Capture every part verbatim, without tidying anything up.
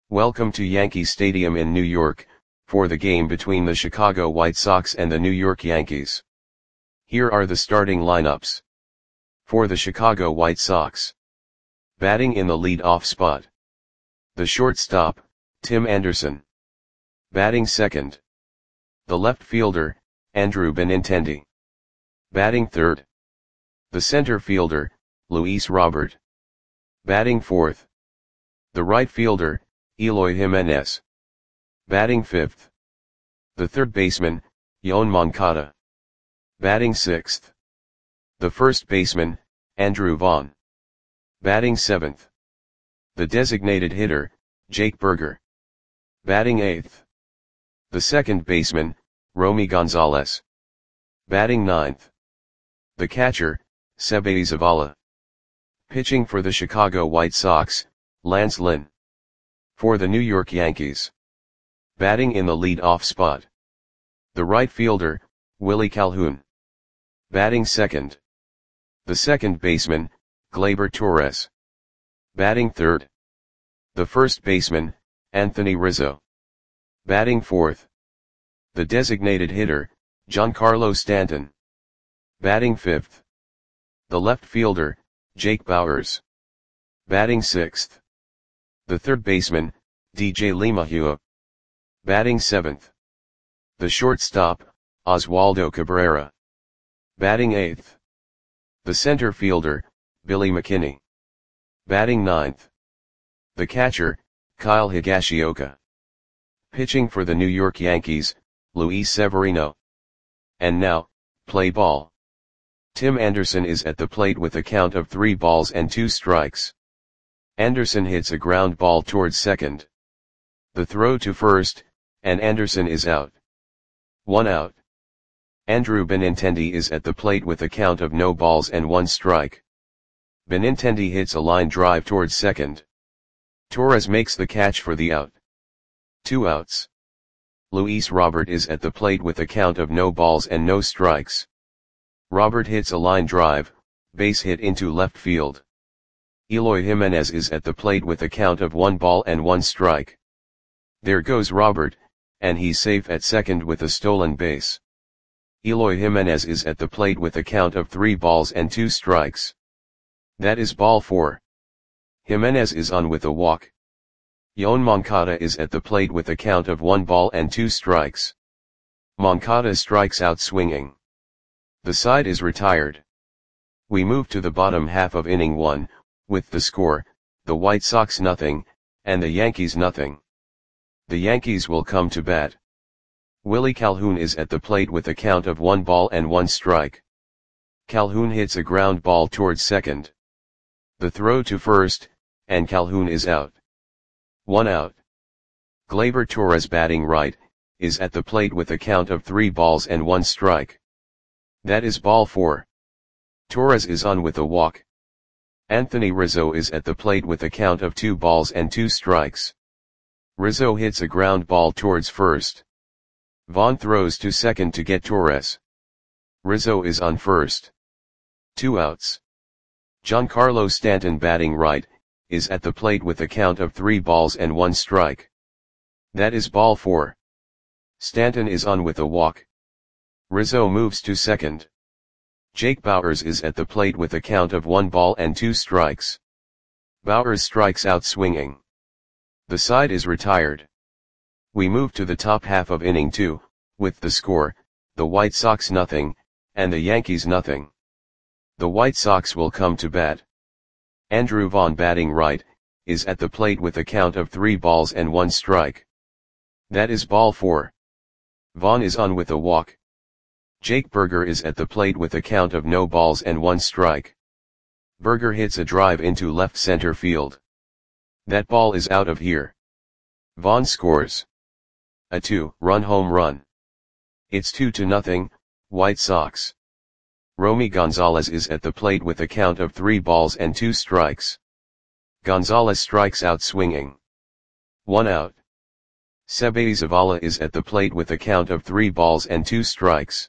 Welcome to Yankee Stadium in New York, for the game between the Chicago White Sox and the New York Yankees. Here are the starting lineups. For the Chicago White Sox. Batting in the lead-off spot. The shortstop, Tim Anderson. Batting second. The left fielder, Andrew Benintendi. Batting third. The center fielder, Luis Robert. Batting fourth. The right fielder, Eloy Jimenez. Batting fifth. The third baseman, Yoan Moncada. Batting sixth. The first baseman, Andrew Vaughn. Batting seventh. The designated hitter, Jake Burger. Batting eighth. The second baseman, Romy Gonzalez. Batting ninth. The catcher, Seby Zavala. Pitching for the Chicago White Sox, Lance Lynn. For the New York Yankees. Batting in the lead-off spot. The right fielder, Willie Calhoun. Batting second. The second baseman, Gleyber Torres. Batting third. The first baseman, Anthony Rizzo. Batting fourth. The designated hitter, Giancarlo Stanton. Batting fifth. The left fielder, Jake Bauers. Batting sixth. The third baseman, D J LeMahieu. Batting seventh. The shortstop, Oswaldo Cabrera. Batting eighth. The center fielder, Billy McKinney. Batting ninth. The catcher, Kyle Higashioka. Pitching for the New York Yankees, Luis Severino. And now, play ball. Tim Anderson is at the plate with a count of three balls and two strikes. Anderson hits a ground ball towards second. The throw to first, and Anderson is out. One out. Andrew Benintendi is at the plate with a count of no balls and one strike. Benintendi hits a line drive towards second. Torres makes the catch for the out. Two outs. Luis Robert is at the plate with a count of no balls and no strikes. Robert hits a line drive, base hit into left field. Eloy Jimenez is at the plate with a count of one ball and one strike. There goes Robert, and he's safe at second with a stolen base. Eloy Jimenez is at the plate with a count of three balls and two strikes. That is ball four. Jimenez is on with a walk. Yoan Moncada is at the plate with a count of one ball and two strikes. Moncada strikes out swinging. The side is retired. We move to the bottom half of inning one, with the score, the White Sox nothing, and the Yankees nothing. The Yankees will come to bat. Willie Calhoun is at the plate with a count of one ball and one strike. Calhoun hits a ground ball towards second. The throw to first, and Calhoun is out. One out. Gleyber Torres, batting right, is at the plate with a count of three balls and one strike. That is ball four. Torres is on with a walk. Anthony Rizzo is at the plate with a count of two balls and two strikes. Rizzo hits a ground ball towards first. Vaughn throws to second to get Torres. Rizzo is on first. Two outs. Giancarlo Stanton, batting right, is at the plate with a count of three balls and one strike. That is ball four. Stanton is on with a walk. Rizzo moves to second. Jake Bauers is at the plate with a count of one ball and two strikes. Bauers strikes out swinging. The side is retired. We move to the top half of inning two, with the score, the White Sox nothing, and the Yankees nothing. The White Sox will come to bat. Andrew Vaughn, batting right, is at the plate with a count of three balls and one strike. That is ball four. Vaughn is on with a walk. Jake Burger is at the plate with a count of no balls and one strike. Burger hits a drive into left center field. That ball is out of here. Vaughn scores a two-run home run. It's two to nothing, White Sox. Romy Gonzalez is at the plate with a count of three balls and two strikes. Gonzalez strikes out swinging. One out. Seby Zavala is at the plate with a count of three balls and two strikes.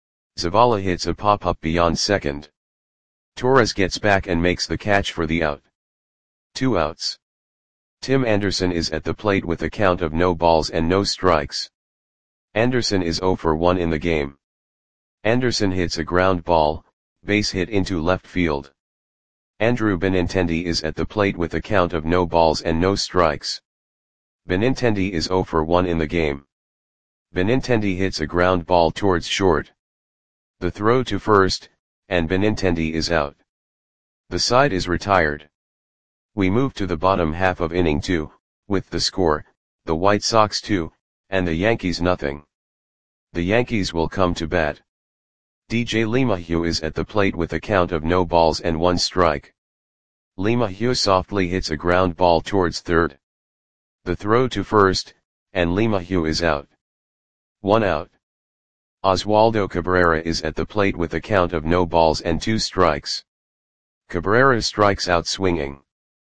Zavala hits a pop-up beyond second. Torres gets back and makes the catch for the out. Two outs. Tim Anderson is at the plate with a count of no balls and no strikes. Anderson is zero for one in the game. Anderson hits a ground ball, base hit into left field. Andrew Benintendi is at the plate with a count of no balls and no strikes. Benintendi is zero for one in the game. Benintendi hits a ground ball towards short. The throw to first, and Benintendi is out. The side is retired. We move to the bottom half of inning two, with the score, the White Sox two, and the Yankees nothing. The Yankees will come to bat. D J LeMahieu is at the plate with a count of no balls and one strike. LeMahieu softly hits a ground ball towards third. The throw to first, and LeMahieu is out. One out. Oswaldo Cabrera is at the plate with a count of no balls and two strikes. Cabrera strikes out swinging.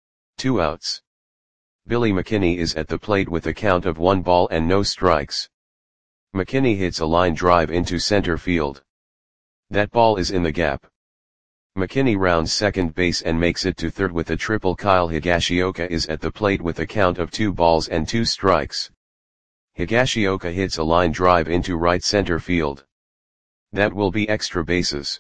Two outs. Billy McKinney is at the plate with a count of one ball and no strikes. McKinney hits a line drive into center field. That ball is in the gap. McKinney rounds second base and makes it to third with a triple. Kyle Higashioka is at the plate with a count of two balls and two strikes. Higashioka hits a line drive into right center field. That will be extra bases.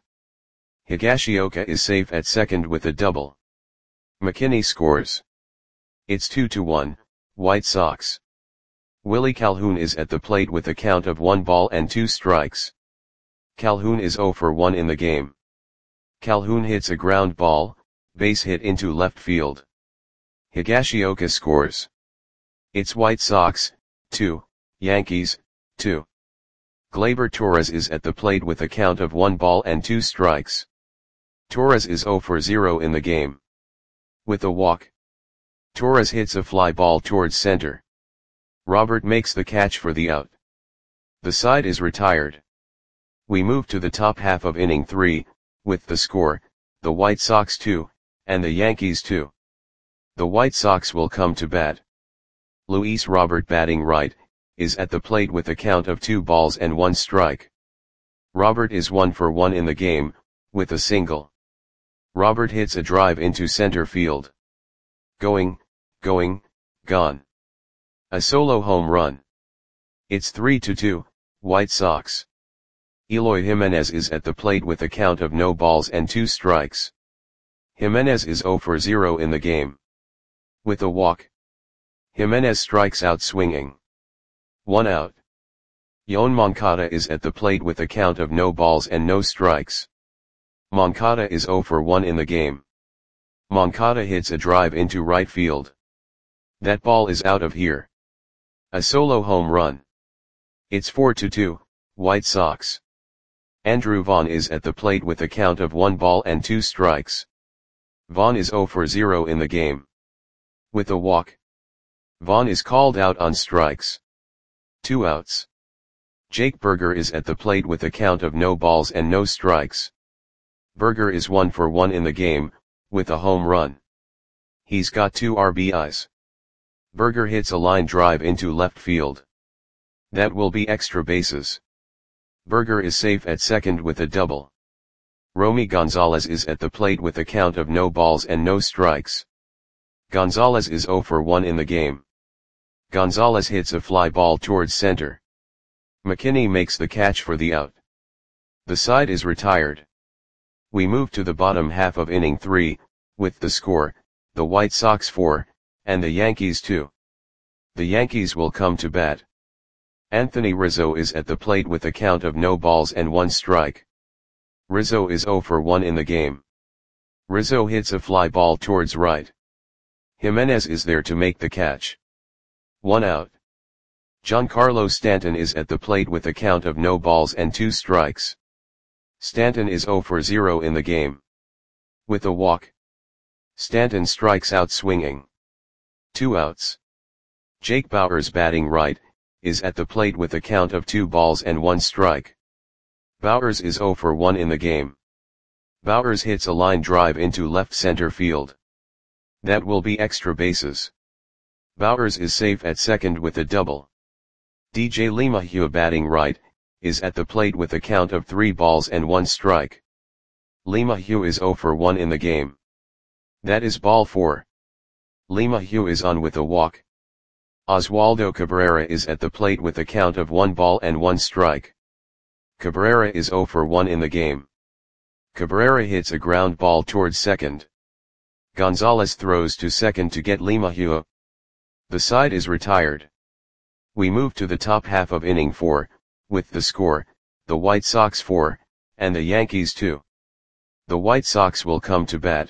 Higashioka is safe at second with a double. McKinney scores. It's two to one, White Sox. Willie Calhoun is at the plate with a count of one ball and two strikes. Calhoun is zero for one in the game. Calhoun hits a ground ball, base hit into left field. Higashioka scores. It's White Sox, two, Yankees, two. Gleyber Torres is at the plate with a count of one ball and two strikes. Torres is zero for zero in the game. With a walk. Torres hits a fly ball towards center. Robert makes the catch for the out. The side is retired. We move to the top half of inning three, with the score, the White Sox two, and the Yankees two. The White Sox will come to bat. Luis Robert, batting right, is at the plate with a count of two balls and one strike. Robert is one for one in the game, with a single. Robert hits a drive into center field. Going, going, gone. A solo home run. It's three to two, White Sox. Eloy Jimenez is at the plate with a count of no balls and two strikes. Jimenez is zero for zero in the game. With a walk. Jimenez strikes out swinging. One out. Yoan Moncada is at the plate with a count of no balls and no strikes. Moncada is zero for one in the game. Moncada hits a drive into right field. That ball is out of here. A solo home run. It's four to two, White Sox. Andrew Vaughn is at the plate with a count of one ball and two strikes. Vaughn is zero for zero in the game. With a walk. Vaughn is called out on strikes. Two outs. Jake Burger is at the plate with a count of no balls and no strikes. Burger is one for one in the game, with a home run. He's got two R B Is. Burger hits a line drive into left field. That will be extra bases. Burger is safe at second with a double. Romy Gonzalez is at the plate with a count of no balls and no strikes. Gonzalez is zero for one in the game. Gonzalez hits a fly ball towards center. McKinney makes the catch for the out. The side is retired. We move to the bottom half of inning three, with the score, the White Sox four, and the Yankees two. The Yankees will come to bat. Anthony Rizzo is at the plate with a count of no balls and one strike. Rizzo is zero for one in the game. Rizzo hits a fly ball towards right. Jimenez is there to make the catch. One out. Giancarlo Stanton is at the plate with a count of no balls and two strikes. Stanton is zero for zero in the game. With a walk. Stanton strikes out swinging. Two outs. Jake Bauers, batting right, is at the plate with a count of two balls and one strike. Bauers is zero for one in the game. Bauers hits a line drive into left center field. That will be extra bases. Bauers is safe at second with a double. D J LeMahieu, batting right, is at the plate with a count of three balls and one strike. LeMahieu is zero for one in the game. That is ball four. LeMahieu is on with a walk. Oswaldo Cabrera is at the plate with a count of one ball and one strike. Cabrera is zero for one in the game. Cabrera hits a ground ball towards second. Gonzalez throws to second to get LeMahieu. The side is retired. We move to the top half of inning four, with the score, the White Sox four, and the Yankees two. The White Sox will come to bat.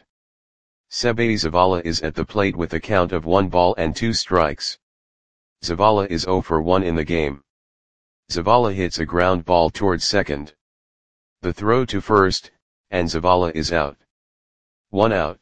Seby Zavala is at the plate with a count of one ball and two strikes. Zavala is zero for one in the game. Zavala hits a ground ball towards second. The throw to first, and Zavala is out. One out.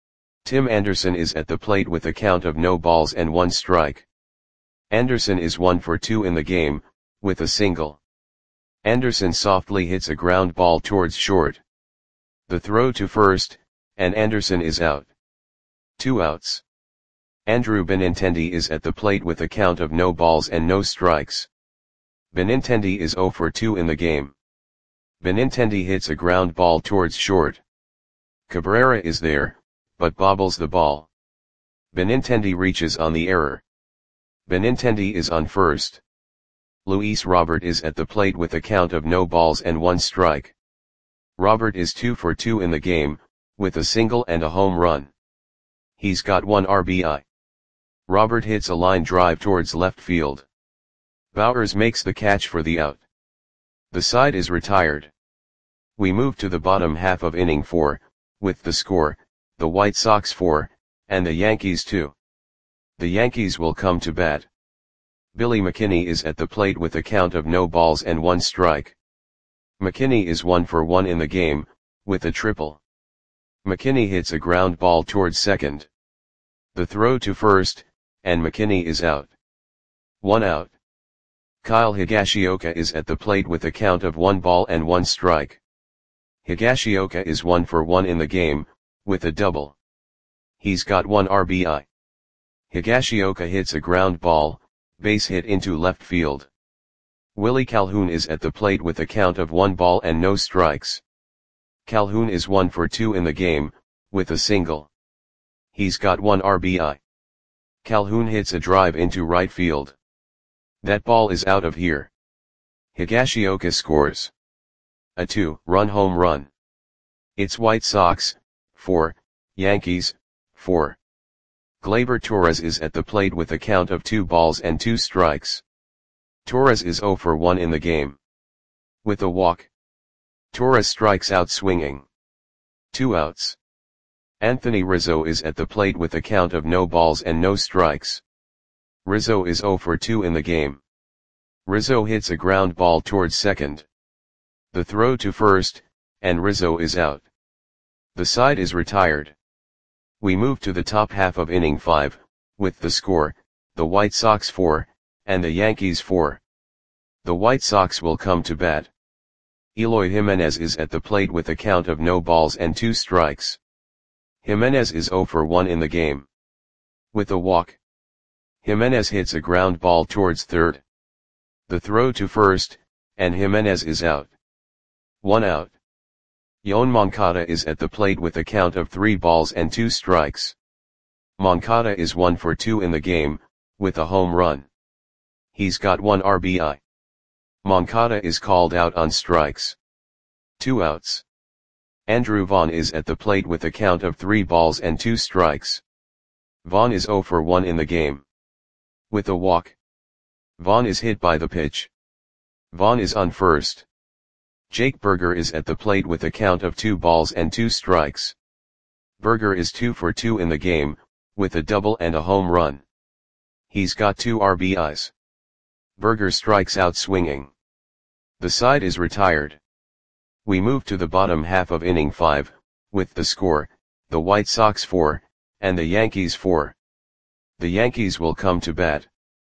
Tim Anderson is at the plate with a count of no balls and one strike. Anderson is one for two in the game, with a single. Anderson softly hits a ground ball towards short. The throw to first, and Anderson is out. Two outs. Andrew Benintendi is at the plate with a count of no balls and no strikes. Benintendi is zero for two in the game. Benintendi hits a ground ball towards short. Cabrera is there, but bobbles the ball. Benintendi reaches on the error. Benintendi is on first. Luis Robert is at the plate with a count of no balls and one strike. Robert is two for two in the game, with a single and a home run. He's got one R B I. Robert hits a line drive towards left field. Bowers makes the catch for the out. The side is retired. We move to the bottom half of inning four, with the score, the White Sox four, and the Yankees two. The Yankees will come to bat. Billy McKinney is at the plate with a count of no balls and one strike. McKinney is one for one in the game, with a triple. McKinney hits a ground ball towards second. The throw to first, and McKinney is out. One out. Kyle Higashioka is at the plate with a count of one ball and one strike. Higashioka is one for one in the game, with a double. He's got one R B I. Higashioka hits a ground ball, base hit into left field. Willie Calhoun is at the plate with a count of one ball and no strikes. Calhoun is one for two in the game, with a single. He's got one R B I. Calhoun hits a drive into right field. That ball is out of here. Higashioka scores a two-run home run. It's White Sox, four, Yankees, four. Gleyber Torres is at the plate with a count of two balls and two strikes. Torres is zero for one in the game. With a walk. Torres strikes out swinging. Two outs. Anthony Rizzo is at the plate with a count of no balls and no strikes. Rizzo is zero for two in the game. Rizzo hits a ground ball towards second. The throw to first, and Rizzo is out. The side is retired. We move to the top half of inning five, with the score, the White Sox four, and the Yankees four. The White Sox will come to bat. Eloy Jimenez is at the plate with a count of no balls and two strikes. Jimenez is zero for one in the game. With a walk. Jimenez hits a ground ball towards third. The throw to first, and Jimenez is out. One out. Yoan Moncada is at the plate with a count of three balls and two strikes. Moncada is one for two in the game, with a home run. He's got one R B I. Moncada is called out on strikes. Two outs. Andrew Vaughn is at the plate with a count of three balls and two strikes. Vaughn is zero for one in the game. With a walk. Vaughn is hit by the pitch. Vaughn is on first. Jake Burger is at the plate with a count of two balls and two strikes. Burger is two for two in the game, with a double and a home run. He's got two R B Is. Burger strikes out swinging. The side is retired. We move to the bottom half of inning five, with the score, the White Sox four, and the Yankees four. The Yankees will come to bat.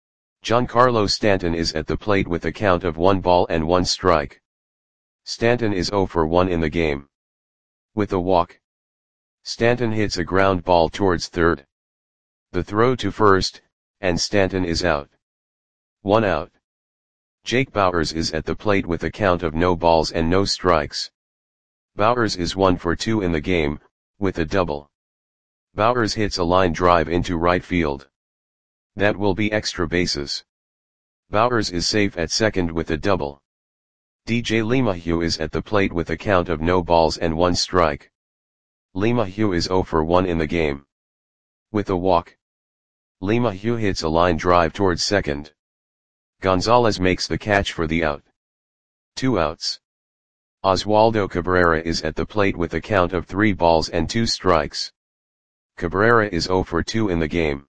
Giancarlo Stanton is at the plate with a count of one ball and one strike. Stanton is zero for one in the game. With a walk. Stanton hits a ground ball towards third. The throw to first, and Stanton is out. One out. Jake Bauers is at the plate with a count of no balls and no strikes. Bauers is one for two in the game, with a double. Bowers hits a line drive into right field. That will be extra bases. Bowers is safe at second with a double. D J LeMahieu is at the plate with a count of no balls and one strike. LeMahieu is zero for one in the game. With a walk, LeMahieu hits a line drive towards second. Gonzalez makes the catch for the out. Two outs. Oswaldo Cabrera is at the plate with a count of three balls and two strikes. Cabrera is zero for two in the game.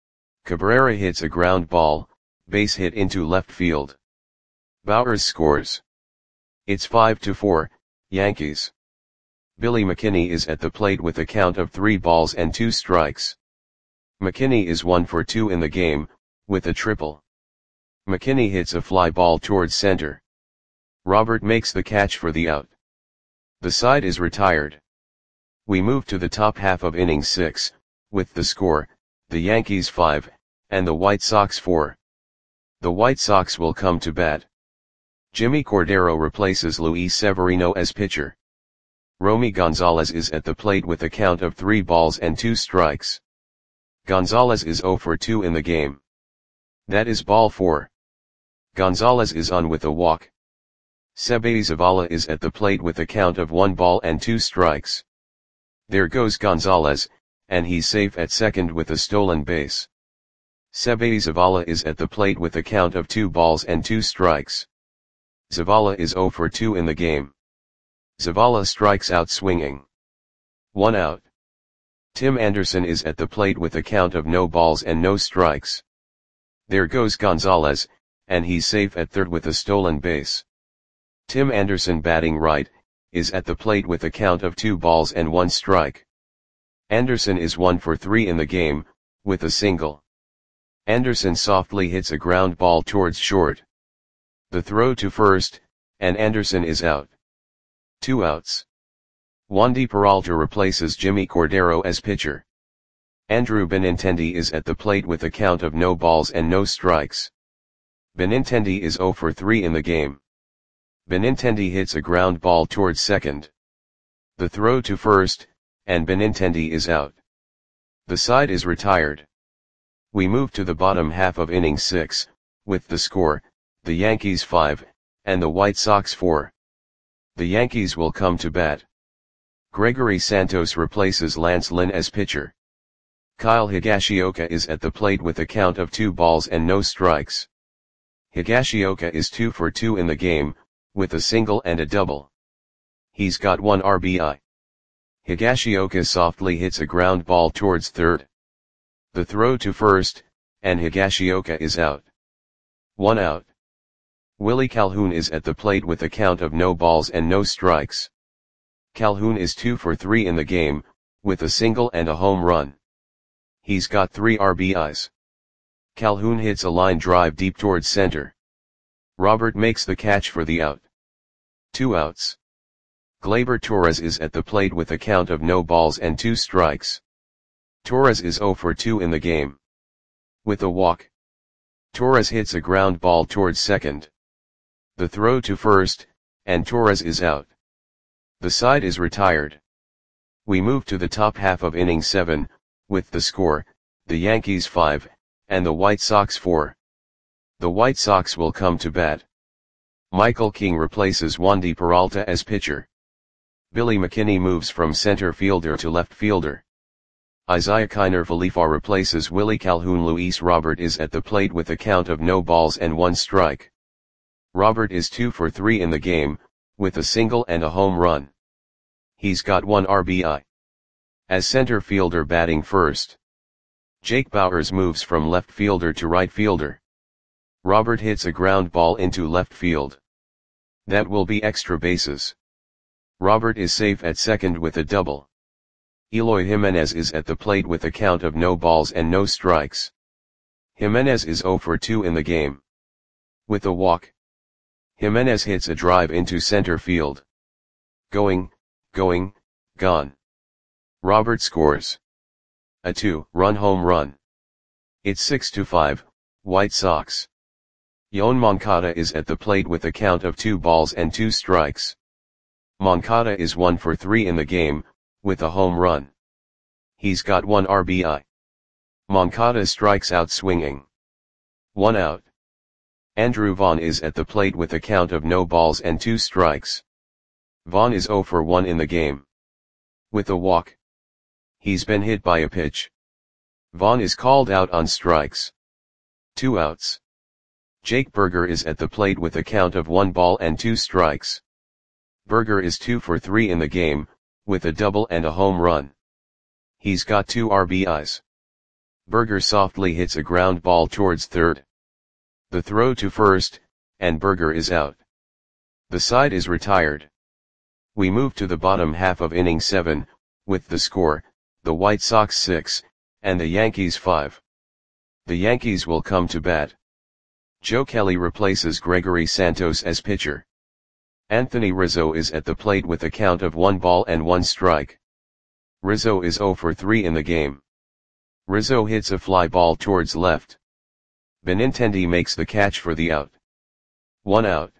Cabrera hits a ground ball, base hit into left field. Bowers scores. It's five to four, Yankees. Billy McKinney is at the plate with a count of three balls and two strikes. McKinney is one for two in the game, with a triple. McKinney hits a fly ball towards center. Robert makes the catch for the out. The side is retired. We move to the top half of inning six, with the score, the Yankees five, and the White Sox four. The White Sox will come to bat. Jimmy Cordero replaces Luis Severino as pitcher. Romy Gonzalez is at the plate with a count of three balls and two strikes. Gonzalez is zero for two in the game. That is ball four. Gonzalez is on with a walk. Seby Zavala is at the plate with a count of one ball and two strikes. There goes Gonzalez, and he's safe at second with a stolen base. Seby Zavala is at the plate with a count of two balls and two strikes. Zavala is zero for two in the game. Zavala strikes out swinging. One out. Tim Anderson is at the plate with a count of no balls and no strikes. There goes Gonzalez, and he's safe at third with a stolen base. Tim Anderson, batting right, is at the plate with a count of two balls and one strike. Anderson is one for three in the game, with a single. Anderson softly hits a ground ball towards short. The throw to first, and Anderson is out. Two outs. Wandy Peralta replaces Jimmy Cordero as pitcher. Andrew Benintendi is at the plate with a count of no balls and no strikes. Benintendi is zero for three in the game. Benintendi hits a ground ball towards second. The throw to first, and Benintendi is out. The side is retired. We move to the bottom half of inning six, with the score, the Yankees five, and the White Sox four. The Yankees will come to bat. Gregory Santos replaces Lance Lynn as pitcher. Kyle Higashioka is at the plate with a count of two balls and no strikes. Higashioka is two for two in the game, with a single and a double. He's got one R B I. Higashioka softly hits a ground ball towards third. The throw to first, and Higashioka is out. One out. Willie Calhoun is at the plate with a count of no balls and no strikes. Calhoun is two for three in the game, with a single and a home run. He's got three R B Is. Calhoun hits a line drive deep towards center. Robert makes the catch for the out. Two outs. Gleyber Torres is at the plate with a count of no balls and two strikes. Torres is zero for two in the game. With a walk, Torres hits a ground ball towards second. The throw to first, and Torres is out. The side is retired. We move to the top half of inning seven, with the score, the Yankees five, and the White Sox four. The White Sox will come to bat. Michael King replaces Wandy Peralta as pitcher. Billy McKinney moves from center fielder to left fielder. Isaiah Kiner Falefa replaces Willie Calhoun. Luis Robert is at the plate with a count of no balls and one strike. Robert is two for three in the game, with a single and a home run. He's got one R B I. As center fielder batting first, Jake Bauers moves from left fielder to right fielder. Robert hits a ground ball into left field. That will be extra bases. Robert is safe at second with a double. Eloy Jimenez is at the plate with a count of no balls and no strikes. Jimenez is zero for two in the game. With a walk, Jimenez hits a drive into center field. Going, going, gone. Robert scores a two-run home run. It's six to five, White Sox. Yoan Moncada is at the plate with a count of two balls and two strikes. Moncada is one for three in the game, with a home run. He's got one R B I. Moncada strikes out swinging. One out. Andrew Vaughn is at the plate with a count of no balls and two strikes. Vaughn is zero for one in the game. With a walk. He's been hit by a pitch. Vaughn is called out on strikes. Two outs. Jake Burger is at the plate with a count of one ball and two strikes. Burger is two for three in the game, with a double and a home run. He's got two R B Is. Burger softly hits a ground ball towards third. The throw to first, and Burger is out. The side is retired. We move to the bottom half of inning seven, with the score, the White Sox six, and the Yankees five. The Yankees will come to bat. Joe Kelly replaces Gregory Santos as pitcher. Anthony Rizzo is at the plate with a count of one ball and one strike. Rizzo is zero for three in the game. Rizzo hits a fly ball towards left. Benintendi makes the catch for the out. One out.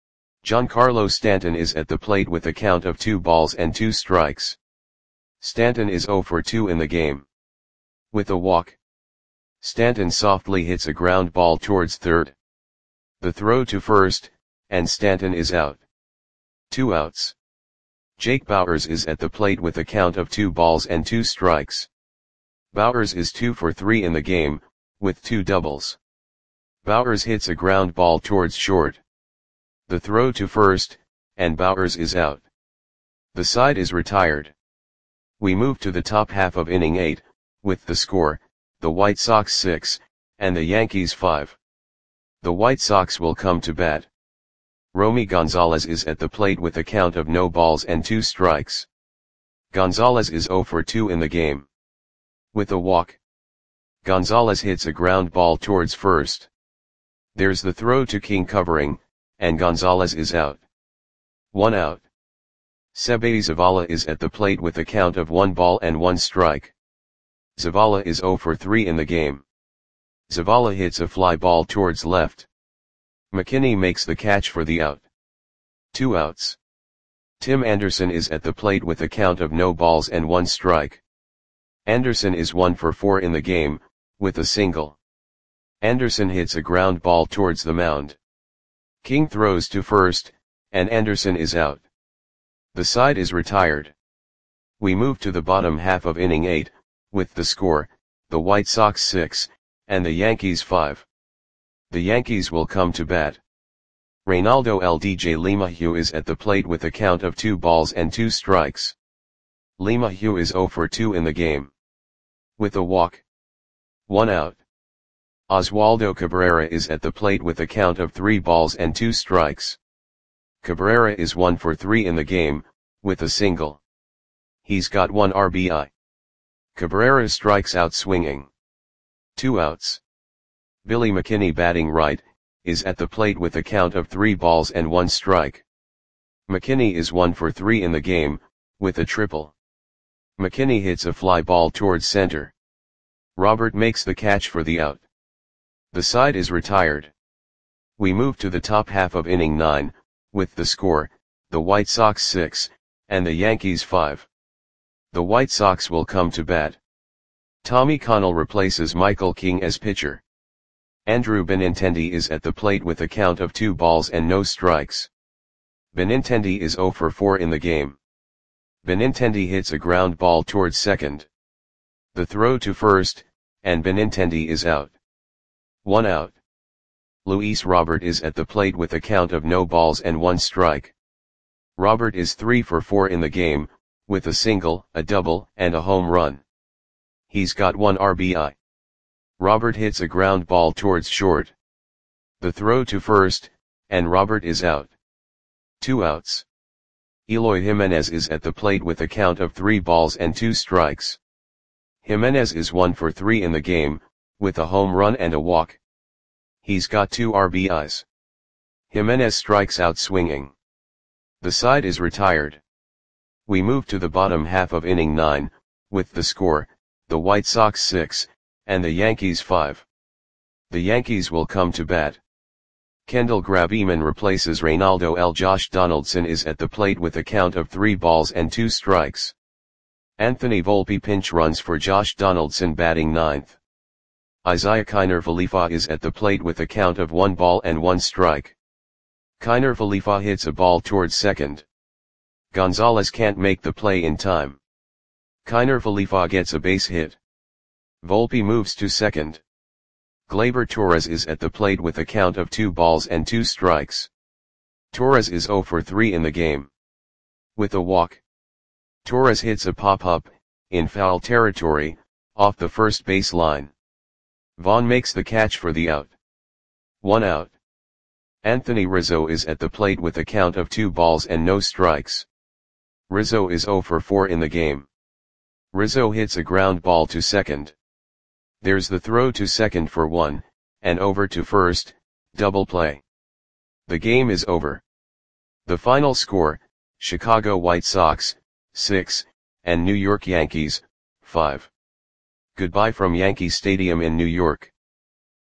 Giancarlo Stanton is at the plate with a count of two balls and two strikes. Stanton is zero for two in the game. With a walk. Stanton softly hits a ground ball towards third. The throw to first, and Stanton is out. Two outs. Jake Bauers is at the plate with a count of two balls and two strikes. Bauers is two for three in the game, with two doubles. Bauers hits a ground ball towards short. The throw to first, and Bauers is out. The side is retired. We move to the top half of inning eight, with the score, the White Sox six, and the Yankees five. The White Sox will come to bat. Romy Gonzalez is at the plate with a count of no balls and two strikes. Gonzalez is zero for two in the game. With a walk. Gonzalez hits a ground ball towards first. There's the throw to King covering, and Gonzalez is out. One out. Seby Zavala is at the plate with a count of one ball and one strike. Zavala is zero for three in the game. Zavala hits a fly ball towards left. McKinney makes the catch for the out. Two outs. Tim Anderson is at the plate with a count of no balls and one strike. Anderson is one for four in the game, with a single. Anderson hits a ground ball towards the mound. King throws to first, and Anderson is out. The side is retired. We move to the bottom half of inning eight, with the score, the White Sox six, and the Yankees five. The Yankees will come to bat. Reynaldo L D J LeMahieu is at the plate with a count of two balls and two strikes. LeMahieu is zero for two in the game. With a walk. One out. Oswaldo Cabrera is at the plate with a count of three balls and two strikes. Cabrera is one for three in the game, with a single. He's got one R B I. Cabrera strikes out swinging. Two outs. Billy McKinney batting right, is at the plate with a count of three balls and one strike. McKinney is one for three in the game, with a triple. McKinney hits a fly ball towards center. Robert makes the catch for the out. The side is retired. We move to the top half of inning nine, with the score, the White Sox six, and the Yankees five. The White Sox will come to bat. Tommy Connell replaces Michael King as pitcher. Andrew Benintendi is at the plate with a count of two balls and no strikes. Benintendi is zero for four in the game. Benintendi hits a ground ball towards second. The throw to first, and Benintendi is out. One out. Luis Robert is at the plate with a count of no balls and one strike. Robert is three for four in the game, with a single, a double, and a home run. He's got one R B I. Robert hits a ground ball towards short. The throw to first, and Robert is out. Two outs. Eloy Jimenez is at the plate with a count of three balls and two strikes. Jimenez is one for three in the game, with a home run and a walk. He's got two R B Is. Jimenez strikes out swinging. The side is retired. We move to the bottom half of inning nine, with the score, the White Sox six, and the Yankees five. The Yankees will come to bat. Kendall Graveman replaces Reynaldo L. Josh Donaldson is at the plate with a count of three balls and two strikes. Anthony Volpe pinch runs for Josh Donaldson batting ninth. Isiah Kiner Falefa is at the plate with a count of one ball and one strike. Kiner Falefa hits a ball towards second. Gonzalez can't make the play in time. Kiner Falefa gets a base hit. Volpe moves to second. Gleyber Torres is at the plate with a count of two balls and two strikes. Torres is zero for three in the game. With a walk, Torres hits a pop-up, in foul territory, off the first base line. Vaughn makes the catch for the out. One out. Anthony Rizzo is at the plate with a count of two balls and no strikes. Rizzo is zero for four in the game. Rizzo hits a ground ball to second. There's the throw to second for one, and over to first, double play. The game is over. The final score, Chicago White Sox, six, and New York Yankees, five. Goodbye from Yankee Stadium in New York.